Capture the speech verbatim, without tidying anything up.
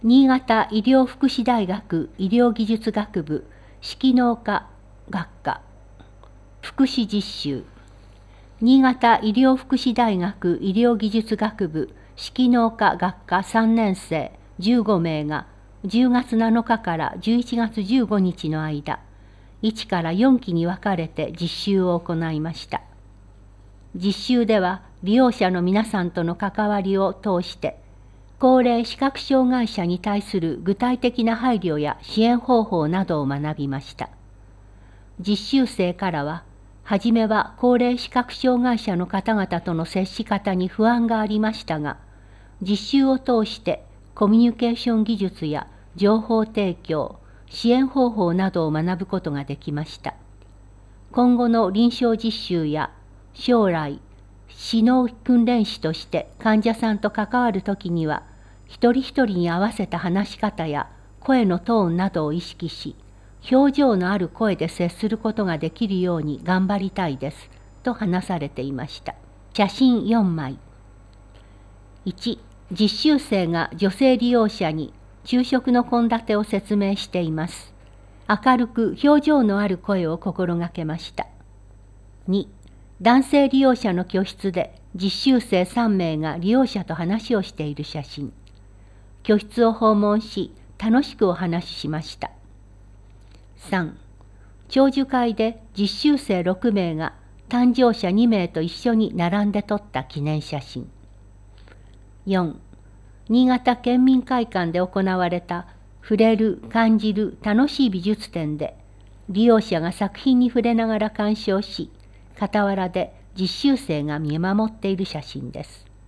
新潟医療福祉大学医療技術学部識農科学科福祉実習。新潟医療福祉大学医療技術学部識農科学科さんねん生じゅうご名がじゅうがつなのかからじゅういちがつじゅうごにちの間、いちからよんきに分かれて実習を行いました。実習では利用者の皆さんとの関わりを通して、高齢視覚障害者に対する具体的な配慮や支援方法などを学びました。実習生からは、はじめは高齢視覚障害者の方々との接し方に不安がありましたが、実習を通してコミュニケーション技術や情報提供、支援方法などを学ぶことができました。今後の臨床実習や将来、指導訓練士として患者さんと関わるときには、一人一人に合わせた話し方や声のトーンなどを意識し、表情のある声で接することができるように頑張りたいです、と話されていました。写真よんまい。いち、実習生が女性利用者に昼食の献立を説明しています。明るく表情のある声を心がけました。に、男性利用者の居室で実習生さん名が利用者と話をしている写真。居室を訪問し、楽しくお話ししました。さん、長寿会で実習生ろく名が誕生者に名と一緒に並んで撮った記念写真。よん、新潟県民会館で行われた触れる、感じる、楽しい美術展で、利用者が作品に触れながら鑑賞し、傍らで実習生が見守っている写真です。